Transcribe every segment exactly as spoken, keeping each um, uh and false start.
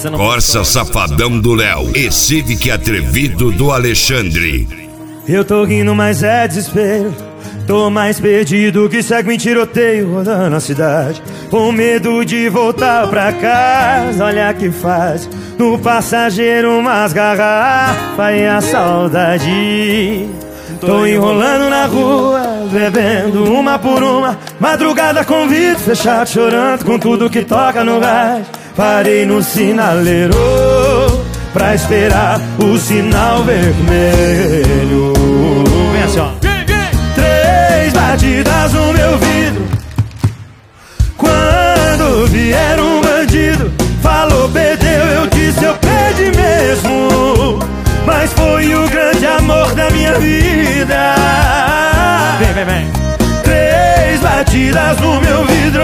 Corsa Safadão do Léo e Civic Atrevido do Alexandre. Eu tô rindo, mas é desespero. Tô mais perdido que segue em tiroteio rodando a cidade, com medo de voltar pra casa. Olha que faz no passageiro umas garrafas e a saudade. Tô enrolando na rua, bebendo uma por uma, madrugada com vidro fechado, chorando com tudo que toca no rádio. Parei no sinaleiro pra esperar o sinal vermelho. Vem assim, ó. Três batidas no meu vidro. Quando vier um bandido, falou perdeu, eu disse eu perdi mesmo. Mas foi o grande amor da minha vida. Vem, vem, vem. Três batidas no meu vidro.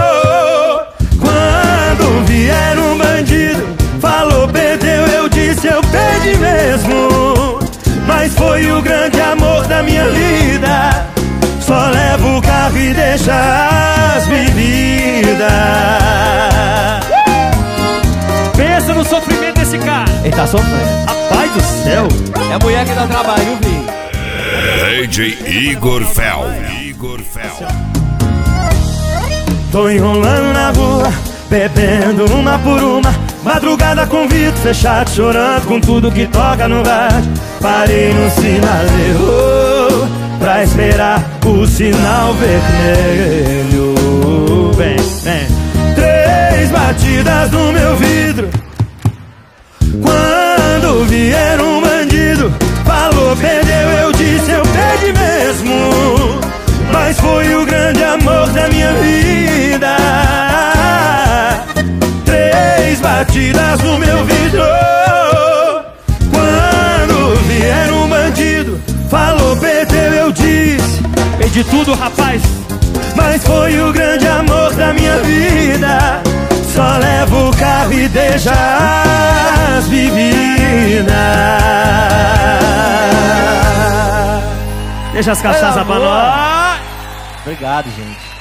Quando vier um bandido, falou perdeu, eu disse eu perdi mesmo. Mas foi o grande amor da minha vida. Só levo o carro e deixa as bebidas. Pensa no sofrimento desse cara. Ele tá sofrendo. Rapaz do céu. É a mulher que dá trabalho, viu, filho? D J Igor Fel. Igor Fel. Tô enrolando na rua, bebendo uma por uma, madrugada com vidro fechado, chorando com tudo que toca no rádio. Parei no sinaleiro pra esperar o sinal vermelho. Vem, vem. Três batidas no meu vidro. Quando vier um bandido, falou perdeu, eu disse eu perdi mesmo. Mas foi o grande amor da minha vida. Três batidas no meu vidro. Quando vier um bandido, falou perdeu, eu disse Perdi tudo, rapaz. mas foi o grande amor da minha vida. Só levo o carro e deixa as bebidas. Deixa as cachaças pra nós. Obrigado, gente.